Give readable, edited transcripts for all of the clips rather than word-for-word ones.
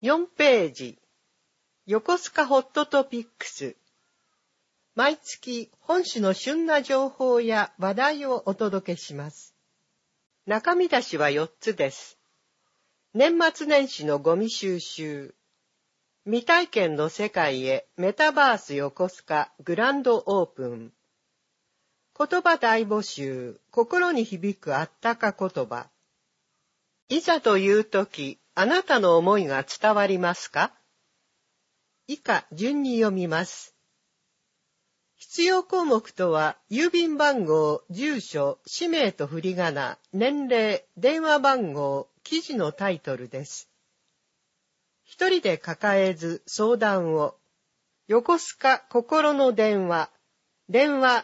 4ページ、横須賀ホットトピックス。毎月本市の旬な情報や話題をお届けします。中身出しは4つです。年末年始のゴミ収集。未体験の世界へメタバース横須賀グランドオープン。言葉大募集、心に響くあったか言葉。いざというとき、あなたの思いが伝わりますか？以下順に読みます。必要項目とは、郵便番号、住所、氏名と振り仮名、年齢、電話番号、記事のタイトルです。一人で抱えず相談を。横須賀心の電話。電話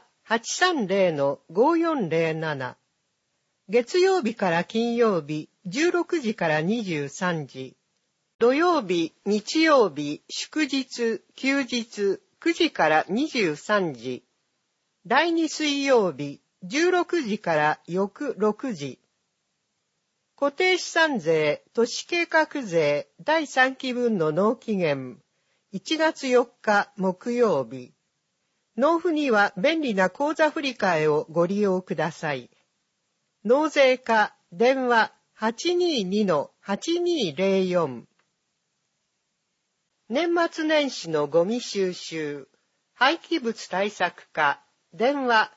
830-5407。月曜日から金曜日、16時から23時。土曜日、日曜日、祝日、休日、9時から23時。第2水曜日、16時から翌6時。固定資産税、都市計画税第3期分の納期限。1月4日木曜日。納付には便利な口座振替をご利用ください。納税課、電話 822-8204。年末年始のゴミ収集、廃棄物対策課、電話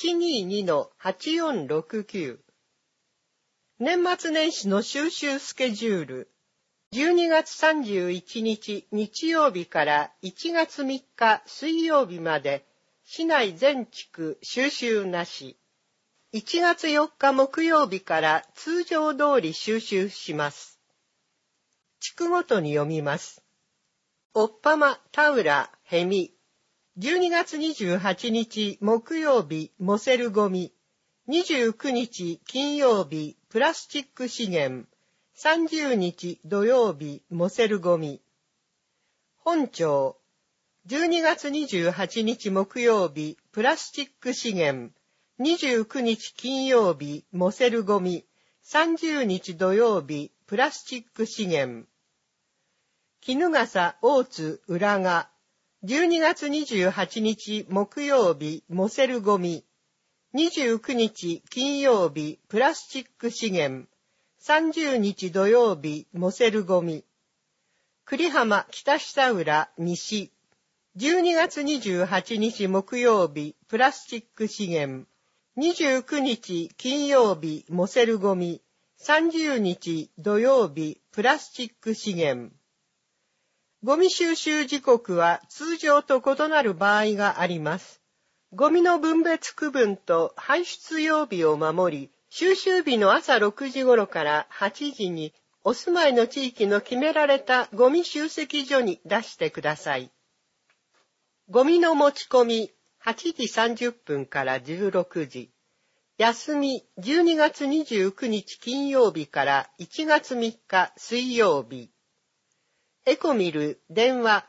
822-8469。年末年始の収集スケジュール、12月31日日曜日から1月3日水曜日まで、市内全地区収集なし。1月4日木曜日から通常通り収集します。地区ごとに読みます。おっぱま、田浦、へみ。12月28日木曜日、モセルゴミ。29日金曜日、プラスチック資源。30日土曜日、モセルゴミ。本町。12月28日木曜日、プラスチック資源。29日金曜日、モセルゴミ。30日土曜日、プラスチック資源。衣笠、大津、浦賀。12月28日木曜日、モセルゴミ。29日金曜日、プラスチック資源。30日土曜日、モセルゴミ。栗浜、北久浦、西。12月28日木曜日、プラスチック資源。29日金曜日、モセルゴミ。30日土曜日、プラスチック資源。ゴミ収集時刻は通常と異なる場合があります。ゴミの分別区分と排出曜日を守り、収集日の朝6時頃から8時にお住まいの地域の決められたゴミ集積所に出してください。ゴミの持ち込み8時30分から16時。休み12月29日金曜日から1月3日水曜日。エコミル電話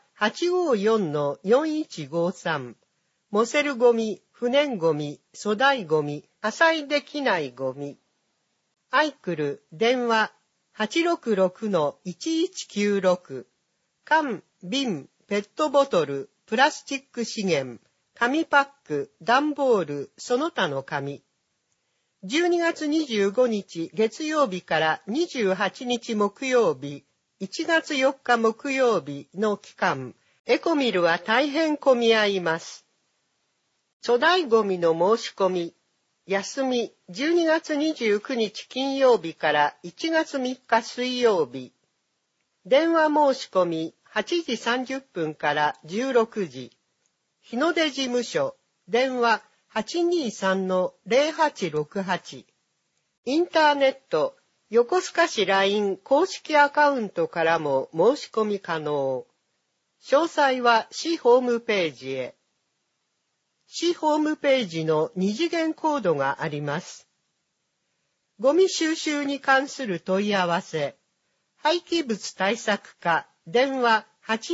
854-4153。モセルゴミ、不燃ゴミ、粗大ゴミ、破砕できないゴミ。アイクル電話 866-1196。缶、瓶、ペットボトル、プラスチック資源、紙パック、段ボール、その他の紙。12月25日月曜日から28日木曜日、1月4日木曜日の期間、エコミルは大変混み合います。粗大ゴミの申し込み、休み12月29日金曜日から1月3日水曜日。電話申し込み8時30分から16時。日の出事務所、電話 823-0868。インターネット、横須賀市 LINE 公式アカウントからも申し込み可能。詳細は市ホームページへ。市ホームページの二次元コードがあります。ゴミ収集に関する問い合わせ。廃棄物対策課、電話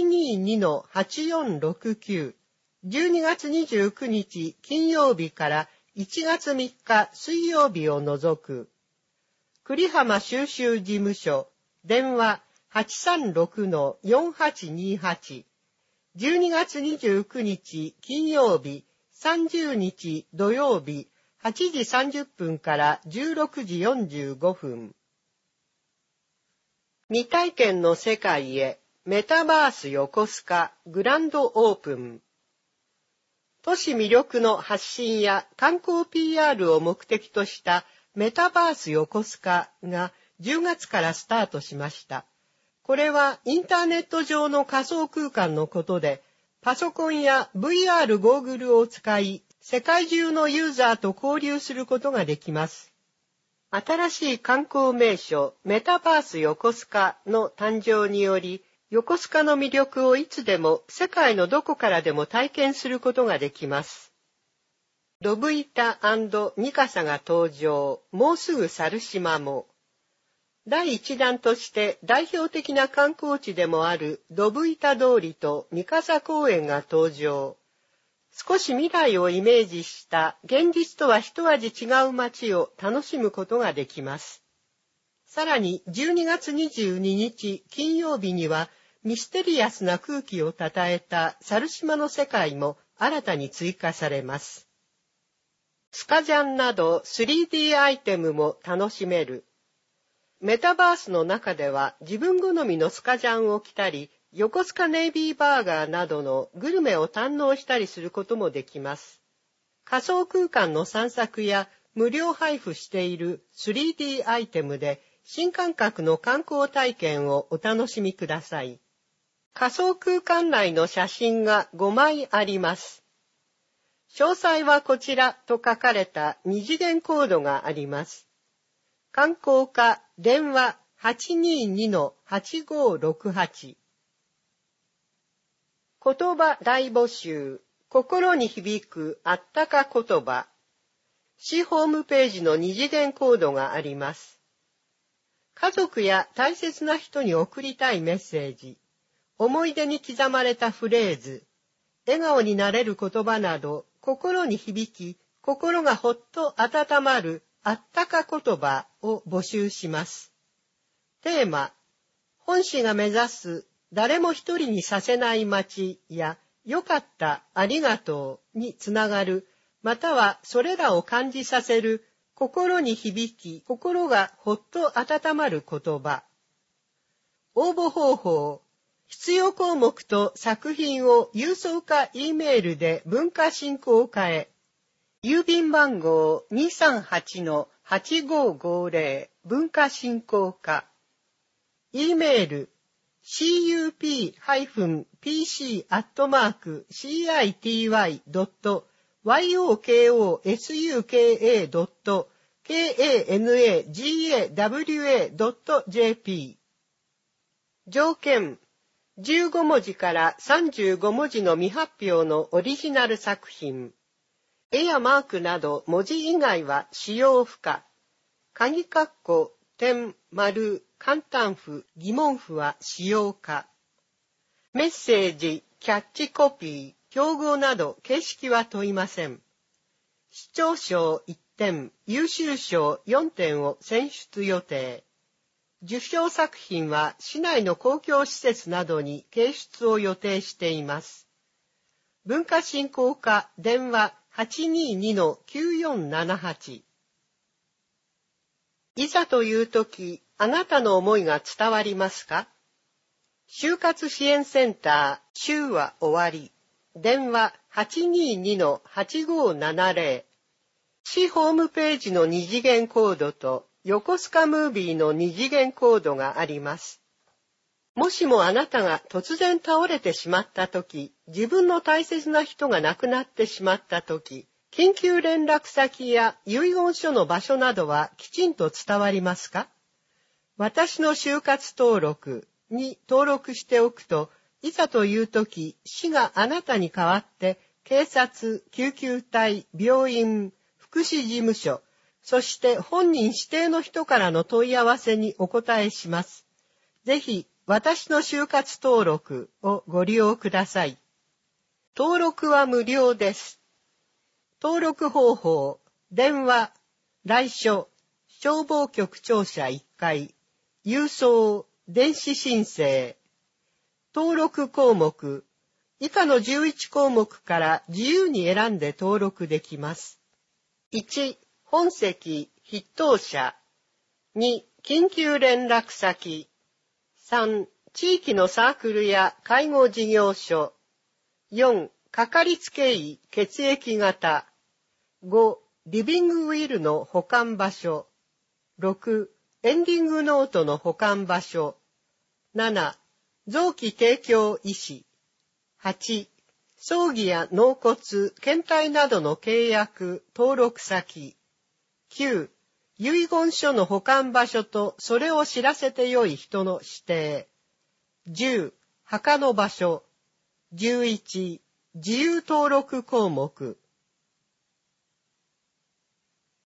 822-8469。12月29日金曜日から1月3日水曜日を除く。栗浜収集事務所、電話 836-4828。12月29日金曜日、30日土曜日、8時30分から16時45分。未体験の世界へ、メタバース横須賀グランドオープン。都市魅力の発信や観光 PR を目的としたメタバース横須賀が10月からスタートしました。これはインターネット上の仮想空間のことで、パソコンや VR ゴーグルを使い、世界中のユーザーと交流することができます。新しい観光名所メタバース横須賀の誕生により、横須賀の魅力をいつでも世界のどこからでも体験することができます。ドブ板&ミカサが登場、もうすぐ猿島も。第一弾として代表的な観光地でもあるドブ板通りとミカサ公園が登場。少し未来をイメージした現実とは一味違う街を楽しむことができます。さらに12月22日金曜日にはミステリアスな空気をたたえた猿島の世界も新たに追加されます。スカジャンなど 3D アイテムも楽しめる。メタバースの中では自分好みのスカジャンを着たり、横須賀ネイビーバーガーなどのグルメを堪能したりすることもできます。仮想空間の散策や無料配布している 3D アイテムで新感覚の観光体験をお楽しみください。仮想空間内の写真が5枚あります。詳細はこちらと書かれた二次元コードがあります。観光課電話 822-8568。言葉大募集、心に響くあったか言葉。市ホームページの二次元コードがあります。家族や大切な人に送りたいメッセージ、思い出に刻まれたフレーズ、笑顔になれる言葉など、心に響き、心がほっと温まるあったか言葉を募集します。テーマ、本市が目指す誰も一人にさせない街やよかった、ありがとうにつながる、またはそれらを感じさせる心に響き、心がほっと温まる言葉。応募方法、必要項目と作品を郵送か E メールで文化振興課へ。郵便番号 238-8550 文化振興課。E メール cup-python.city.yokosuka.kanagawa.jp。 条件、15文字から35文字の未発表のオリジナル作品。絵やマークなど文字以外は使用不可。鍵括弧、点、丸、簡単符、疑問符は使用可。メッセージ、キャッチコピー、競合など形式は問いません。視聴賞1点、優秀賞4点を選出予定。受賞作品は市内の公共施設などに掲出を予定しています。文化振興課電話 822-9478。いざというとき、あなたの思いが伝わりますか？就活支援センター、週は終わり。電話 822-8570。市ホームページの二次元コードと横須賀ムービーの二次元コードがあります。もしもあなたが突然倒れてしまったとき、自分の大切な人が亡くなってしまったとき、緊急連絡先や遺言書の場所などはきちんと伝わりますか？私の就活登録に登録しておくと、いざというとき、市があなたに代わって警察、救急隊、病院、福祉事務所、そして本人指定の人からの問い合わせにお答えします。ぜひ、私の就活登録をご利用ください。登録は無料です。登録方法、電話、来所、消防局庁舎1階、郵送電子申請。登録項目。以下の11項目から自由に選んで登録できます。1、本籍、筆頭者。2、緊急連絡先。3、地域のサークルや介護事業所。4、かかりつけ医、血液型。5、リビングウィルの保管場所。6、エンディングノートの保管場所。7、臓器提供医師。8、葬儀や納骨、検体などの契約、登録先。9、遺言書の保管場所とそれを知らせてよい人の指定。10、墓の場所。11、自由登録項目。